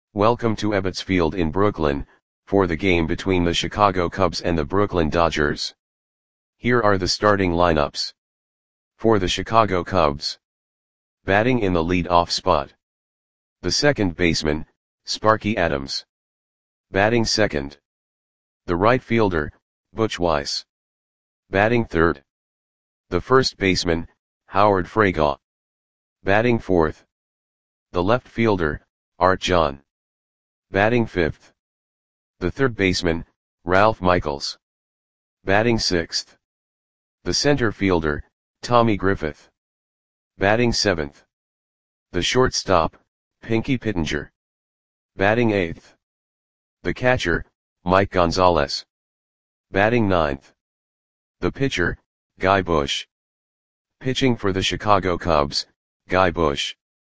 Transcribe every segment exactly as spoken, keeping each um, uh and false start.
Welcome to Ebbets Field in Brooklyn, for the game between the Chicago Cubs and the Brooklyn Dodgers. Here are the starting lineups. For the Chicago Cubs. Batting in the lead-off spot. The second baseman, Sparky Adams. Batting second. The right fielder, Butch Weiss. Batting third. The first baseman, Howard Fraga. Batting fourth. The left fielder, Art John. Batting fifth. The third baseman, Ralph Michaels. Batting sixth. The center fielder, Tommy Griffith. Batting seventh. The shortstop, Pinky Pittenger. Batting eighth. The catcher, Mike Gonzalez. Batting ninth. The pitcher, Guy Bush. Pitching for the Chicago Cubs, Guy Bush.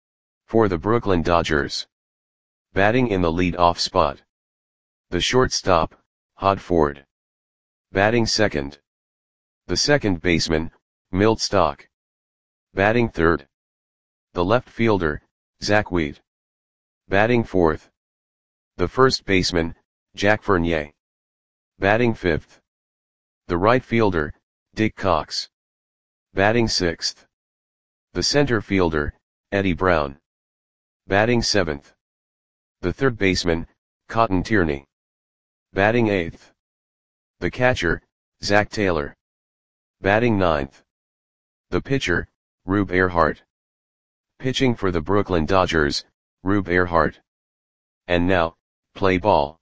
For the Brooklyn Dodgers. Batting in the lead-off spot. The shortstop, Hod Ford. Batting second. The second baseman, Milt Stock. Batting third. The left fielder, Zach Wheat. Batting fourth. The first baseman, Jack Fournier. Batting fifth. The right fielder, Dick Cox. Batting sixth. The center fielder, Eddie Brown. Batting seventh. The third baseman, Cotton Tierney. Batting eighth. The catcher, Zach Taylor. Batting ninth. The pitcher, Rube Earhart. Pitching for the Brooklyn Dodgers, Rube Earhart. And now, play ball.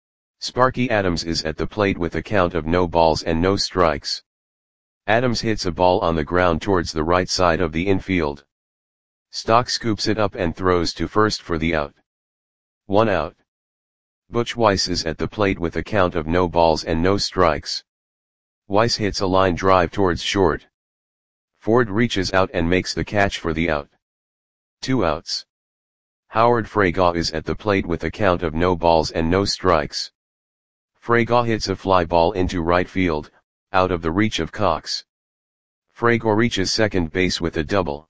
Sparky Adams is at the plate with a count of no balls and no strikes. Adams hits a ball on the ground towards the right side of the infield. Stock scoops it up and throws to first for the out. One out. Butch Weiss is at the plate with a count of no balls and no strikes. Weiss hits a line drive towards short. Ford reaches out and makes the catch for the out. Two outs. Howard Fraga is at the plate with a count of no balls and no strikes. Fraga hits a fly ball into right field, out of the reach of Cox. Fraga reaches second base with a double.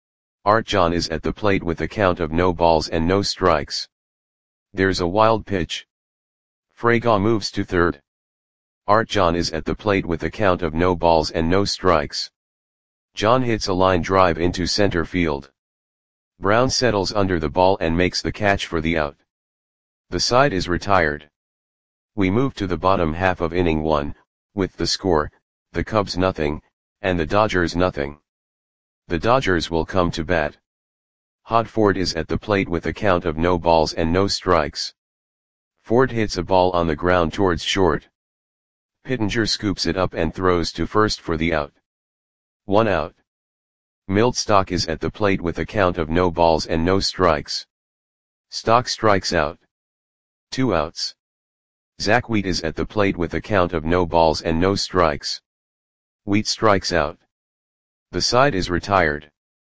Art John is at the plate with a count of no balls and no strikes. There's a wild pitch. Fraga moves to third. Art John is at the plate with a count of no balls and no strikes. John hits a line drive into center field. Brown settles under the ball and makes the catch for the out. The side is retired. We move to the bottom half of inning one, with the score, the Cubs nothing, and the Dodgers nothing. The Dodgers will come to bat. Hod Ford is at the plate with a count of no balls and no strikes. Ford hits a ball on the ground towards short. Pittenger scoops it up and throws to first for the out. One out. Milt Stock is at the plate with a count of no balls and no strikes. Stock strikes out. Two outs. Zach Wheat is at the plate with a count of no balls and no strikes. Wheat strikes out. The side is retired.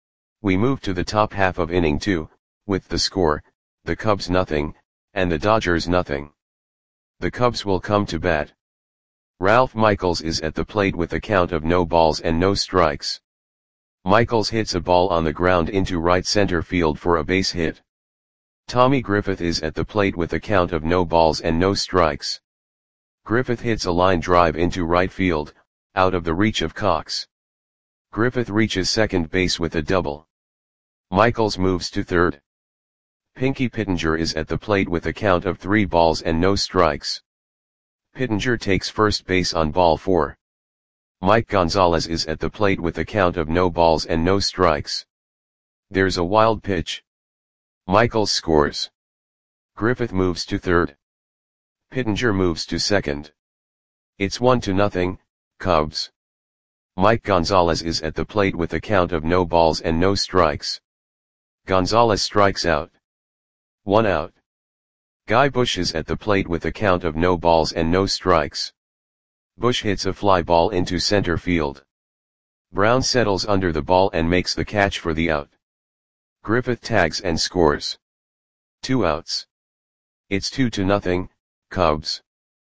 We move to the top half of inning two, with the score, the Cubs nothing, and the Dodgers nothing. The Cubs will come to bat. Ralph Michaels is at the plate with a count of no balls and no strikes. Michaels hits a ball on the ground into right center field for a base hit. Tommy Griffith is at the plate with a count of no balls and no strikes. Griffith hits a line drive into right field, out of the reach of Cox. Griffith reaches second base with a double. Michaels moves to third. Pinky Pittenger is at the plate with a count of three balls and no strikes. Pittenger takes first base on ball four. Mike Gonzalez is at the plate with a count of no balls and no strikes. There's a wild pitch. Michaels scores. Griffith moves to third. Pittenger moves to second. It's one to nothing, Cubs. Mike Gonzalez is at the plate with a count of no balls and no strikes. Gonzalez strikes out. One out. Guy Bush is at the plate with a count of no balls and no strikes. Bush hits a fly ball into center field. Brown settles under the ball and makes the catch for the out. Griffith tags and scores. Two outs. It's two to nothing, Cubs.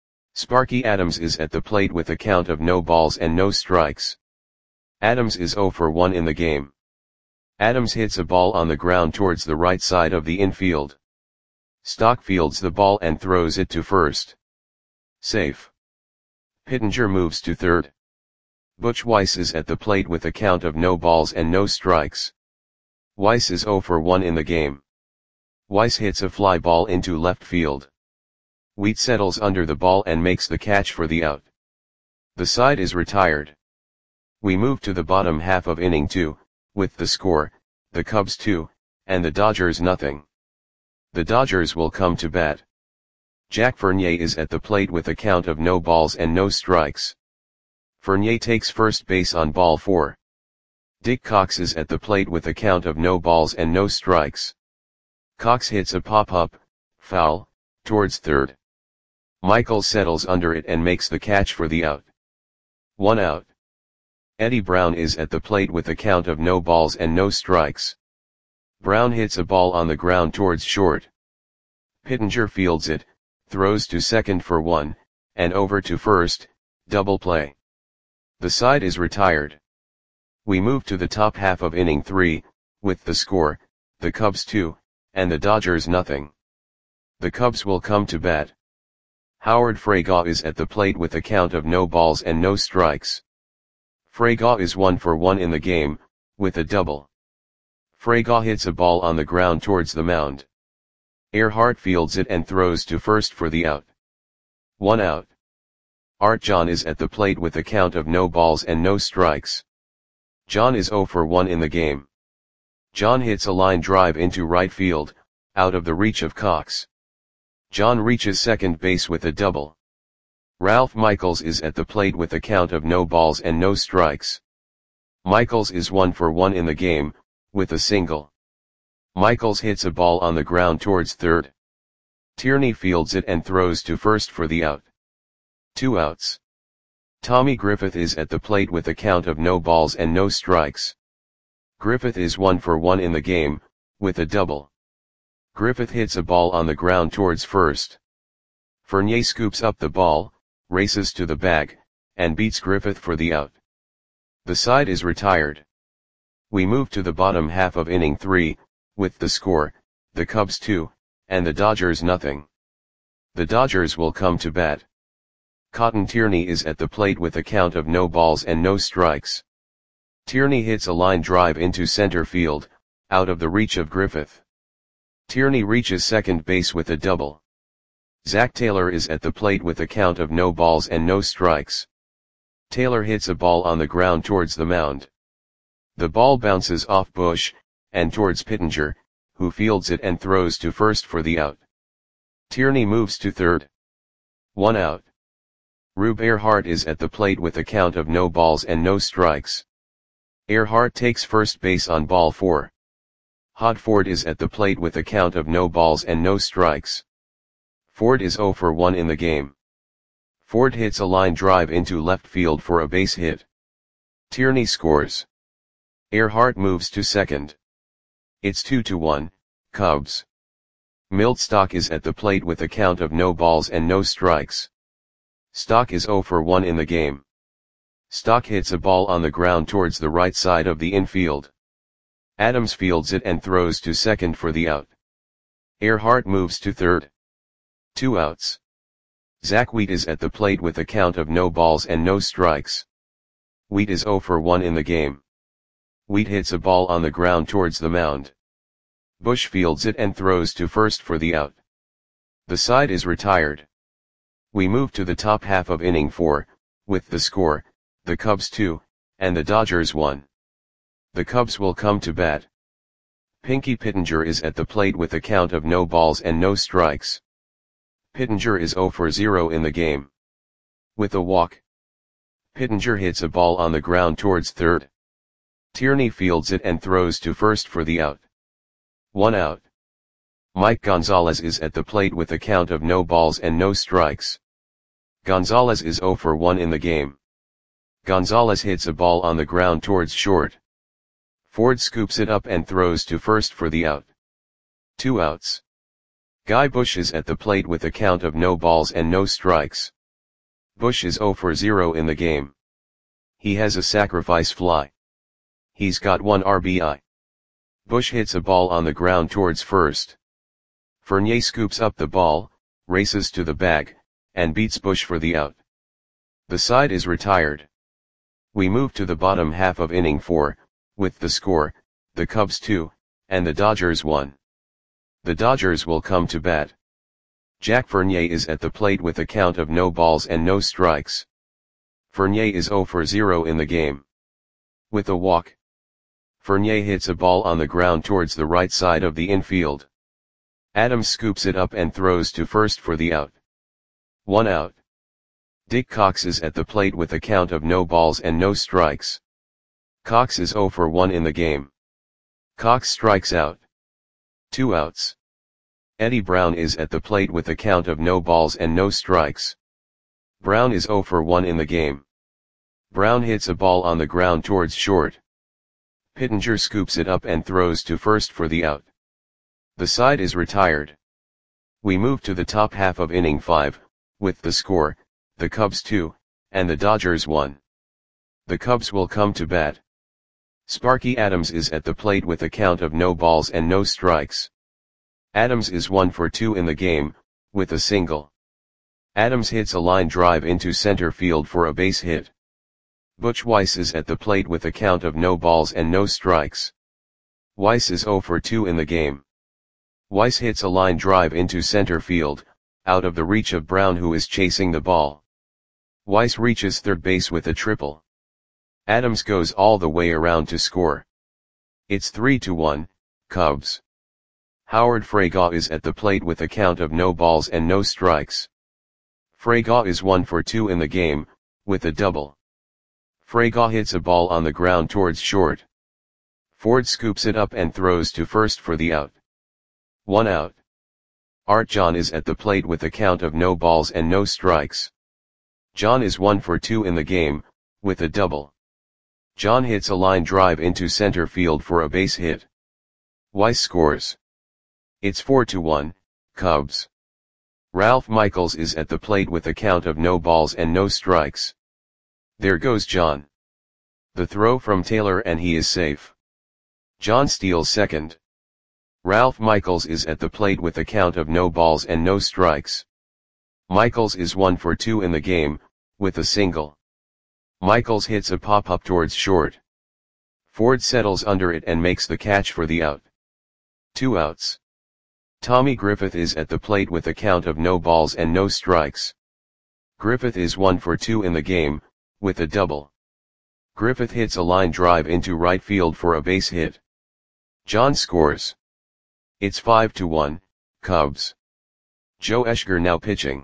Sparky Adams is at the plate with a count of no balls and no strikes. Adams is zero for one in the game. Adams hits a ball on the ground towards the right side of the infield. Stock fields the ball and throws it to first. Safe. Pittenger moves to third. Butch Weiss is at the plate with a count of no balls and no strikes. Weiss is zero for one in the game. Weiss hits a fly ball into left field. Wheat settles under the ball and makes the catch for the out. The side is retired. We move to the bottom half of inning two, with the score, the Cubs two, and the Dodgers nothing. The Dodgers will come to bat. Jack Fournier is at the plate with a count of no balls and no strikes. Fournier takes first base on ball four. Dick Cox is at the plate with a count of no balls and no strikes. Cox hits a pop-up, foul, towards third. Michael settles under it and makes the catch for the out. One out. Eddie Brown is at the plate with a count of no balls and no strikes. Brown hits a ball on the ground towards short. Pittenger fields it, throws to second for one, and over to first, double play. The side is retired. We move to the top half of inning three, with the score, the Cubs two, and the Dodgers nothing. The Cubs will come to bat. Howard Fraga is at the plate with a count of no balls and no strikes. Fraga is one for one in the game, with a double. Fraga hits a ball on the ground towards the mound. Earhart fields it and throws to first for the out. One out. Art John is at the plate with a count of no balls and no strikes. John is zero for one in the game. John hits a line drive into right field, out of the reach of Cox. John reaches second base with a double. Ralph Michaels is at the plate with a count of no balls and no strikes. Michaels is one for one in the game, with a single. Michaels hits a ball on the ground towards third. Tierney fields it and throws to first for the out. Two outs. Tommy Griffith is at the plate with a count of no balls and no strikes. Griffith is one for one in the game, with a double. Griffith hits a ball on the ground towards first. Fournier scoops up the ball, races to the bag, and beats Griffith for the out. The side is retired. We move to the bottom half of inning three, with the score, the Cubs two, and the Dodgers nothing. The Dodgers will come to bat. Cotton Tierney is at the plate with a count of no balls and no strikes. Tierney hits a line drive into center field, out of the reach of Griffith. Tierney reaches second base with a double. Zach Taylor is at the plate with a count of no balls and no strikes. Taylor hits a ball on the ground towards the mound. The ball bounces off Bush, and towards Pittenger, who fields it and throws to first for the out. Tierney moves to third. One out. Rube Earhart is at the plate with a count of no balls and no strikes. Earhart takes first base on ball four. Hod Ford is at the plate with a count of no balls and no strikes. Ford is zero for one in the game. Ford hits a line drive into left field for a base hit. Tierney scores. Earhart moves to second. It's two to one, Cubs. Milt Stock is at the plate with a count of no balls and no strikes. Stock is zero for one in the game. Stock hits a ball on the ground towards the right side of the infield. Adams fields it and throws to second for the out. Earhart moves to third. Two outs. Zach Wheat is at the plate with a count of no balls and no strikes. Wheat is zero for one in the game. Wheat hits a ball on the ground towards the mound. Bush fields it and throws to first for the out. The side is retired. We move to the top half of inning four, with the score, the Cubs two, and the Dodgers one. The Cubs will come to bat. Pinky Pittenger is at the plate with a count of no balls and no strikes. Pittenger is zero for zero in the game. With a walk. Pittenger hits a ball on the ground towards third. Tierney fields it and throws to first for the out. One out. Mike Gonzalez is at the plate with a count of no balls and no strikes. Gonzalez is zero for one in the game. Gonzalez hits a ball on the ground towards short. Ford scoops it up and throws to first for the out. Two outs. Guy Bush is at the plate with a count of no balls and no strikes. Bush is zero for zero in the game. He has a sacrifice fly. He's got one R B I. Bush hits a ball on the ground towards first. Fournier scoops up the ball, races to the bag, and beats Bush for the out. The side is retired. We move to the bottom half of inning four, with the score, the Cubs two, and the Dodgers one. The Dodgers will come to bat. Jack Fournier is at the plate with a count of no balls and no strikes. Fournier is zero for zero in the game. With a walk, Fournier hits a ball on the ground towards the right side of the infield. Adams scoops it up and throws to first for the out. One out. Dick Cox is at the plate with a count of no balls and no strikes. Cox is zero for one in the game. Cox strikes out. Two outs. Eddie Brown is at the plate with a count of no balls and no strikes. Brown is zero for one in the game. Brown hits a ball on the ground towards short. Pittenger scoops it up and throws to first for the out. The side is retired. We move to the top half of inning five, with the score, the Cubs two, and the Dodgers one. The Cubs will come to bat. Sparky Adams is at the plate with a count of no balls and no strikes. Adams is one for two in the game, with a single. Adams hits a line drive into center field for a base hit. Butch Weiss is at the plate with a count of no balls and no strikes. Weiss is zero for two in the game. Weiss hits a line drive into center field, out of the reach of Brown, who is chasing the ball. Weiss reaches third base with a triple. Adams goes all the way around to score. It's three to one, Cubs. Howard Fraga is at the plate with a count of no balls and no strikes. Fraga is one for two in the game, with a double. Fraga hits a ball on the ground towards short. Ford scoops it up and throws to first for the out. One out. Art John is at the plate with a count of no balls and no strikes. John is one for two in the game, with a double. John hits a line drive into center field for a base hit. Weiss scores. It's four to one, Cubs. Ralph Michaels is at the plate with a count of no balls and no strikes. There goes John. The throw from Taylor and he is safe. John steals second. Ralph Michaels is at the plate with a count of no balls and no strikes. Michaels is one for two in the game, with a single. Michaels hits a pop-up towards short. Ford settles under it and makes the catch for the out. Two outs. Tommy Griffith is at the plate with a count of no balls and no strikes. Griffith is one for two in the game, with a double. Griffith hits a line drive into right field for a base hit. John scores. It's five to one, Cubs. Joe Eschger now pitching.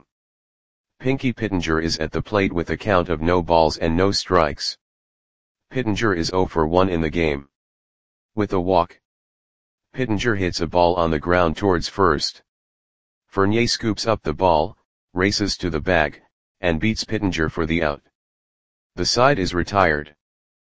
Pinky Pittenger is at the plate with a count of no balls and no strikes. Pittenger is zero for one in the game. With a walk, Pittenger hits a ball on the ground towards first. Fournier scoops up the ball, races to the bag, and beats Pittenger for the out. The side is retired.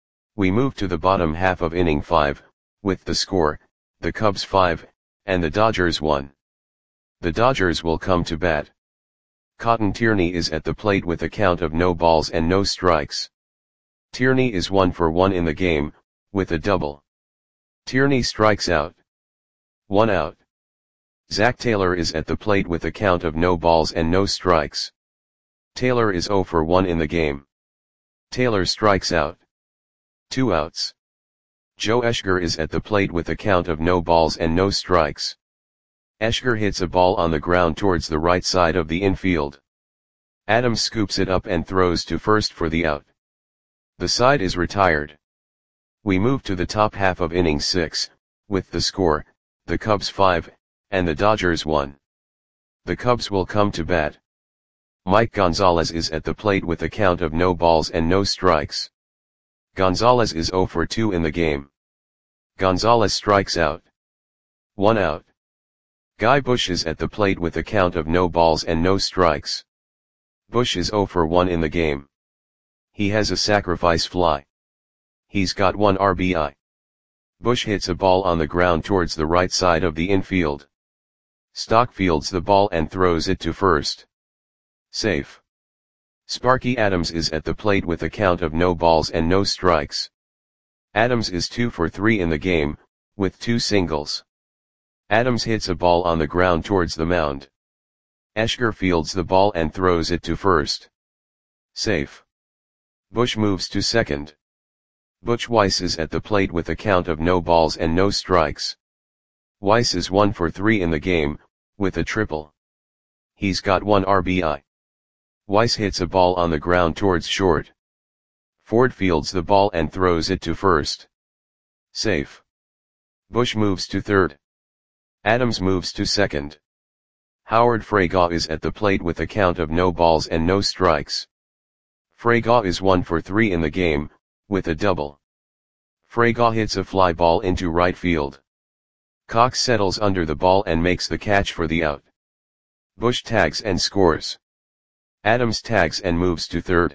We move to the bottom half of inning five, with the score, the Cubs five, and the Dodgers one. The Dodgers will come to bat. Cotton Tierney is at the plate with a count of no balls and no strikes. Tierney is one for one in the game, with a double. Tierney strikes out. One out. Zach Taylor is at the plate with a count of no balls and no strikes. Taylor is zero for one in the game. Taylor strikes out. Two outs. Joe Eschger is at the plate with a count of no balls and no strikes. Eschger hits a ball on the ground towards the right side of the infield. Adams scoops it up and throws to first for the out. The side is retired. We move to the top half of inning six, with the score, the Cubs five, and the Dodgers one. The Cubs will come to bat. Mike Gonzalez is at the plate with a count of no balls and no strikes. Gonzalez is zero for two in the game. Gonzalez strikes out. One out. Guy Bush is at the plate with a count of no balls and no strikes. Bush is zero for one in the game. He has a sacrifice fly. He's got one R B I. Bush hits a ball on the ground towards the right side of the infield. Stock fields the ball and throws it to first. Safe. Sparky Adams is at the plate with a count of no balls and no strikes. Adams is two for three in the game, with two singles. Adams hits a ball on the ground towards the mound. Eschger fields the ball and throws it to first. Safe. Bush moves to second. Butch Weiss is at the plate with a count of no balls and no strikes. Weiss is one for three in the game, with a triple. He's got one R B I. Weiss hits a ball on the ground towards short. Ford fields the ball and throws it to first. Safe. Bush moves to third. Adams moves to second. Howard Fraga is at the plate with a count of no balls and no strikes. Fraga is one for three in the game, with a double. Fraga hits a fly ball into right field. Cox settles under the ball and makes the catch for the out. Bush tags and scores. Adams tags and moves to third.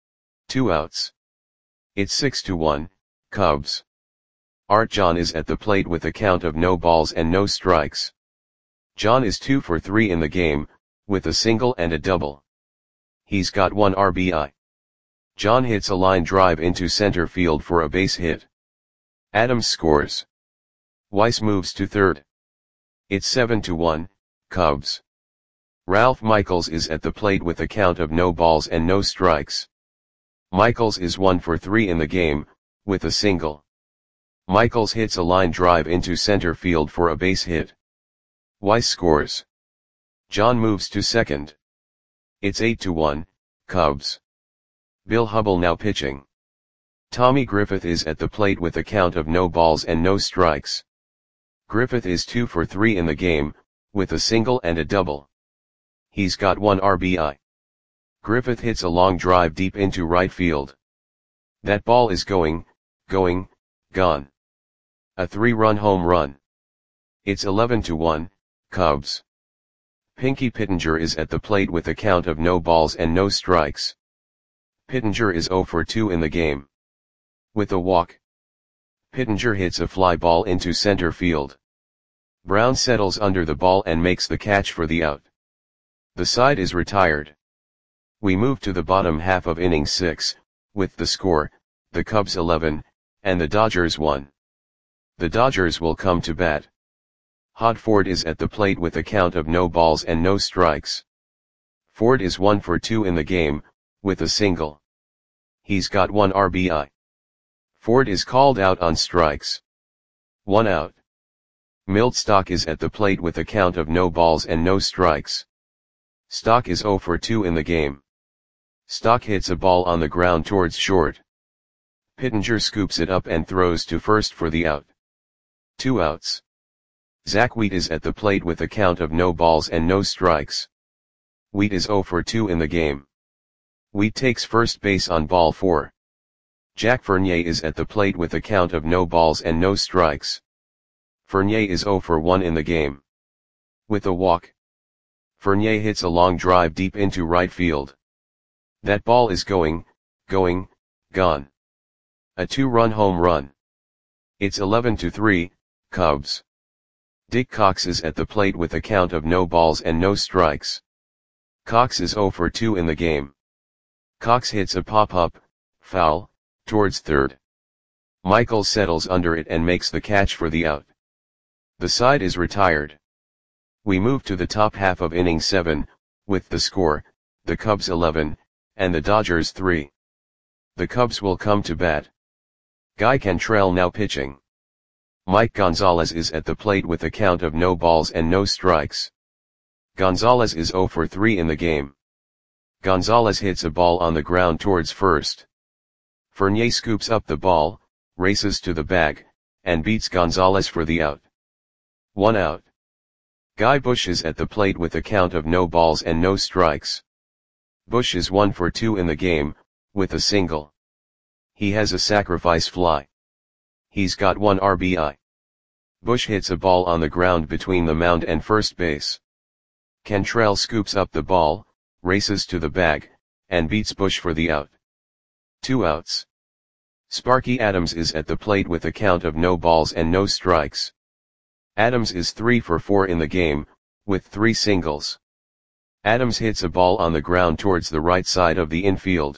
Two outs. It's six to one, Cubs. Art John is at the plate with a count of no balls and no strikes. John is two for three in the game, with a single and a double. He's got one R B I. John hits a line drive into center field for a base hit. Adams scores. Weiss moves to third. It's seven to one, Cubs. Ralph Michaels is at the plate with a count of no balls and no strikes. Michaels is one for three in the game, with a single. Michaels hits a line drive into center field for a base hit. Weiss scores. John moves to second. It's eight to one, Cubs. Bill Hubble now pitching. Tommy Griffith is at the plate with a count of no balls and no strikes. Griffith is two for three in the game, with a single and a double. He's got one R B I. Griffith hits a long drive deep into right field. That ball is going, going, gone. A three-run home run. It's eleven to one, Cubs. Pinky Pittenger is at the plate with a count of no balls and no strikes. Pittenger is zero for two in the game. With a walk. Pittenger hits a fly ball into center field. Brown settles under the ball and makes the catch for the out. The side is retired. We move to the bottom half of inning six, with the score, the Cubs eleven, and the Dodgers one. The Dodgers will come to bat. Hod Ford is at the plate with a count of no balls and no strikes. Ford is one for two in the game, with a single. He's got one R B I. Ford is called out on strikes. One out. Milt Stock is at the plate with a count of no balls and no strikes. Stock is zero for two in the game. Stock hits a ball on the ground towards short. Pittenger scoops it up and throws to first for the out. Two outs. Zach Wheat is at the plate with a count of no balls and no strikes. Wheat is zero for two in the game. Wheat takes first base on ball four. Jack Fournier is at the plate with a count of no balls and no strikes. Fournier is zero for one in the game. With a walk. Fournier hits a long drive deep into right field. That ball is going, going, gone. A two-run home run. It's eleven to three, Cubs. Dick Cox is at the plate with a count of no balls and no strikes. Cox is zero for two in the game. Cox hits a pop-up, foul, towards third. Michaels settles under it and makes the catch for the out. The side is retired. We move to the top half of inning seven, with the score, the Cubs eleven, and the Dodgers three. The Cubs will come to bat. Guy Cantrell now pitching. Mike Gonzalez is at the plate with a count of no balls and no strikes. Gonzalez is zero for three in the game. Gonzalez hits a ball on the ground towards first. Fournier scoops up the ball, races to the bag, and beats Gonzalez for the out. One out. Guy Bush is at the plate with a count of no balls and no strikes. Bush is one for two in the game, with a single. He has a sacrifice fly. He's got one R B I. Bush hits a ball on the ground between the mound and first base. Cantrell scoops up the ball, races to the bag, and beats Bush for the out. Two outs. Sparky Adams is at the plate with a count of no balls and no strikes. Adams is three for four in the game, with three singles. Adams hits a ball on the ground towards the right side of the infield.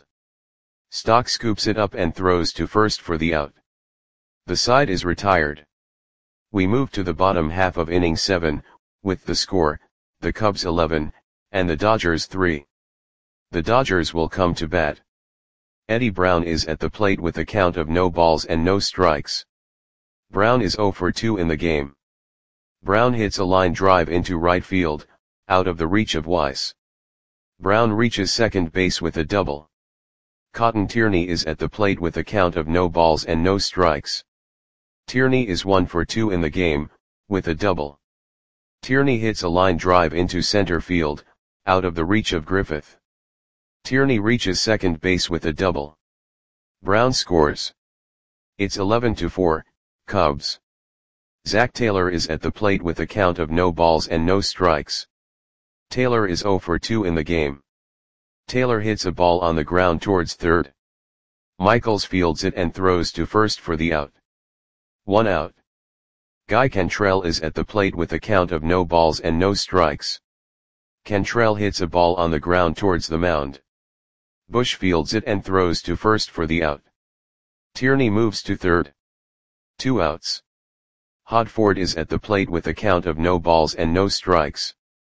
Stock scoops it up and throws to first for the out. The side is retired. We move to the bottom half of inning seven, with the score, the Cubs eleven, and the Dodgers three. The Dodgers will come to bat. Eddie Brown is at the plate with a count of no balls and no strikes. Brown is oh for two in the game. Brown hits a line drive into right field, out of the reach of Weiss. Brown reaches second base with a double. Cotton Tierney is at the plate with a count of no balls and no strikes. Tierney is one for two in the game, with a double. Tierney hits a line drive into center field, out of the reach of Griffith. Tierney reaches second base with a double. Brown scores. It's eleven to four, Cubs. Zach Taylor is at the plate with a count of no balls and no strikes. Taylor is oh for two in the game. Taylor hits a ball on the ground towards third. Michaels fields it and throws to first for the out. One out. Guy Cantrell is at the plate with a count of no balls and no strikes. Cantrell hits a ball on the ground towards the mound. Bush fields it and throws to first for the out. Tierney moves to third. Two outs. Hodford is at the plate with a count of no balls and no strikes.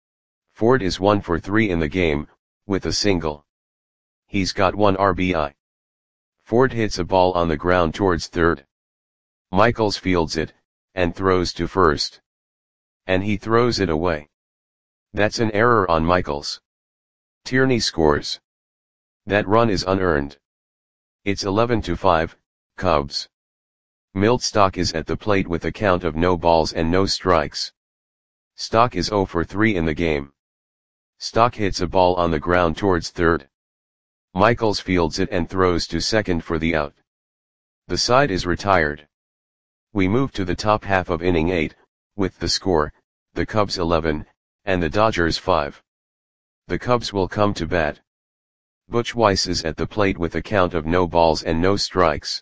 Ford is one for three in the game, with a single. He's got one R B I. Ford hits a ball on the ground towards third. Michaels fields it, and throws to first. And he throws it away. That's an error on Michaels. Tierney scores. That run is unearned. It's eleven to five, Cubs. Milt Stock is at the plate with a count of no balls and no strikes. Stock is oh for three in the game. Stock hits a ball on the ground towards third. Michaels fields it and throws to second for the out. The side is retired. We move to the top half of inning eight, with the score, the Cubs eleven, and the Dodgers five. The Cubs will come to bat. Butch Weiss is at the plate with a count of no balls and no strikes.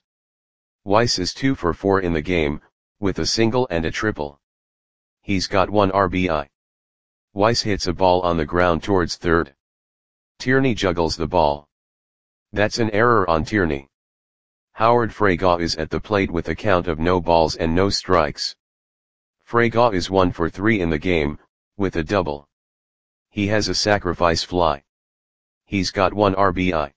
Weiss is two for four in the game, with a single and a triple. He's got one R B I. Weiss hits a ball on the ground towards third. Tierney juggles the ball. That's an error on Tierney. Howard Fraga is at the plate with a count of no balls and no strikes. Fraga is one for three in the game, with a double. He has a sacrifice fly. He's got one R B I.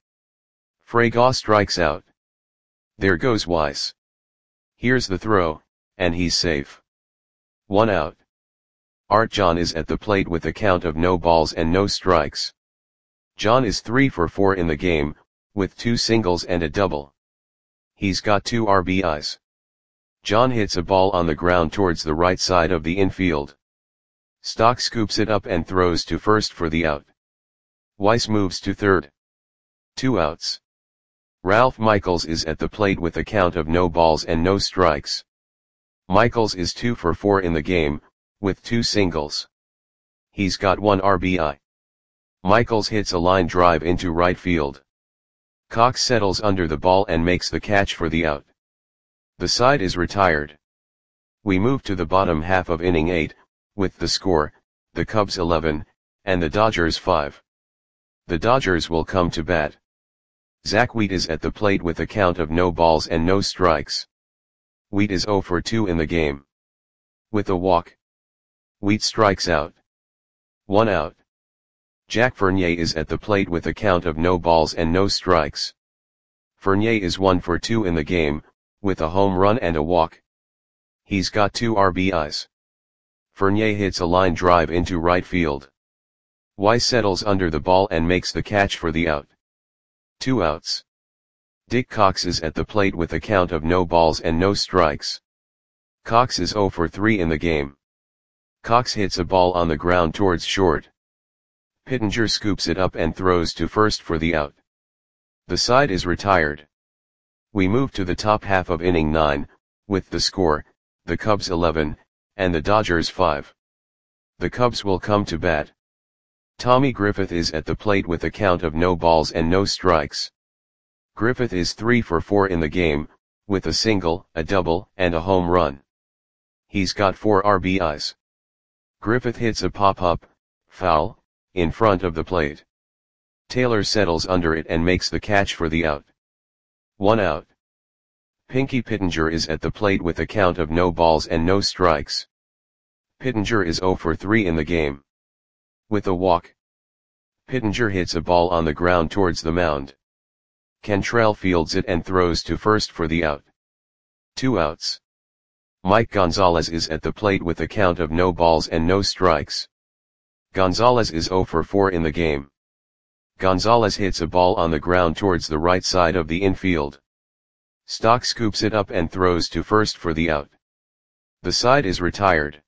Fraga strikes out. There goes Weiss. Here's the throw, and he's safe. One out. Art John is at the plate with a count of no balls and no strikes. John is three for four in the game, with two singles and a double. He's got two R B Is. John hits a ball on the ground towards the right side of the infield. Stock scoops it up and throws to first for the out. Weiss moves to third. Two outs. Ralph Michaels is at the plate with a count of no balls and no strikes. Michaels is two for four in the game, with two singles. He's got one R B I. Michaels hits a line drive into right field. Cox settles under the ball and makes the catch for the out. The side is retired. We move to the bottom half of inning eight, with the score, the Cubs eleven, and the Dodgers five. The Dodgers will come to bat. Zach Wheat is at the plate with a count of no balls and no strikes. Wheat is oh for two in the game. With a walk. Wheat strikes out. One out. Jack Fournier is at the plate with a count of no balls and no strikes. Fournier is one for two in the game, with a home run and a walk. He's got two R B Is. Fournier hits a line drive into right field. Weiss settles under the ball and makes the catch for the out. Two outs. Dick Cox is at the plate with a count of no balls and no strikes. Cox is oh for three in the game. Cox hits a ball on the ground towards short. Pittenger scoops it up and throws to first for the out. The side is retired. We move to the top half of inning nine, with the score, the Cubs eleven, and the Dodgers five. The Cubs will come to bat. Tommy Griffith is at the plate with a count of no balls and no strikes. Griffith is three for four in the game, with a single, a double, and a home run. He's got four R B Is. Griffith hits a pop-up, foul, in front of the plate. Taylor settles under it and makes the catch for the out. One out. Pinky Pittenger is at the plate with a count of no balls and no strikes. Pittenger is zero for three in the game. With a walk, Pittenger hits a ball on the ground towards the mound. Cantrell fields it and throws to first for the out. Two outs. Mike Gonzalez is at the plate with a count of no balls and no strikes. Gonzalez is zero for four in the game. Gonzalez hits a ball on the ground towards the right side of the infield. Stock scoops it up and throws to first for the out. The side is retired.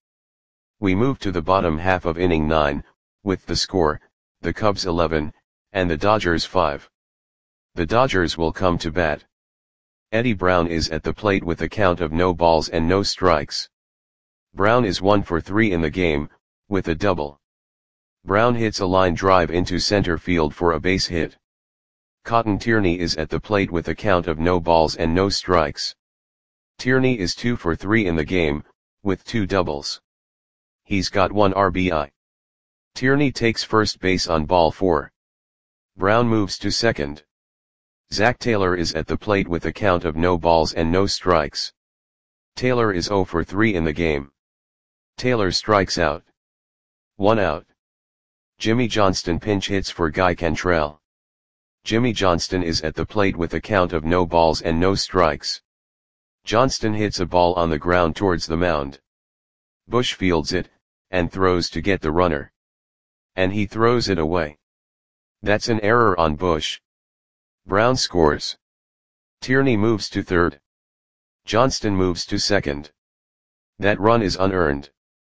We move to the bottom half of inning nine, with the score, the Cubs eleven, and the Dodgers five. The Dodgers will come to bat. Eddie Brown is at the plate with a count of no balls and no strikes. Brown is one for three in the game, with a double. Brown hits a line drive into center field for a base hit. Cotton Tierney is at the plate with a count of no balls and no strikes. Tierney is two for three in the game, with two doubles. He's got one R B I. Tierney takes first base on ball four. Brown moves to second. Zach Taylor is at the plate with a count of no balls and no strikes. Taylor is zero for three in the game. Taylor strikes out. One out. Jimmy Johnston pinch hits for Guy Cantrell. Jimmy Johnston is at the plate with a count of no balls and no strikes. Johnston hits a ball on the ground towards the mound. Bush fields it, and throws to get the runner. And he throws it away. That's an error on Bush. Brown scores. Tierney moves to third. Johnston moves to second. That run is unearned.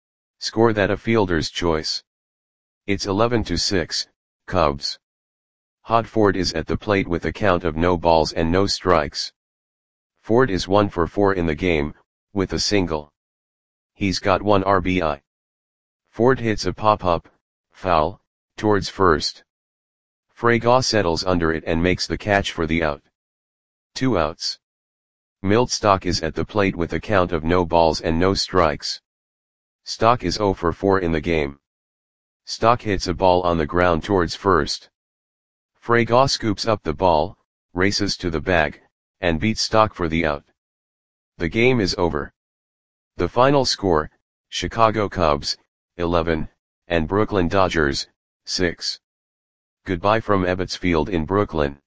Score that a fielder's choice. It's eleven to six, Cubs. Hod Ford is at the plate with a count of no balls and no strikes. Ford is one for four in the game, with a single. He's got one R B I. Ford hits a pop-up, foul, towards first. Fragois settles under it and makes the catch for the out. Two outs. Milt Stock is at the plate with a count of no balls and no strikes. Stock is zero for four in the game. Stock hits a ball on the ground towards first. Fragois scoops up the ball, races to the bag, and beats Stock for the out. The game is over. The final score, Chicago Cubs, eleven, and Brooklyn Dodgers, six. Goodbye from Ebbets Field in Brooklyn.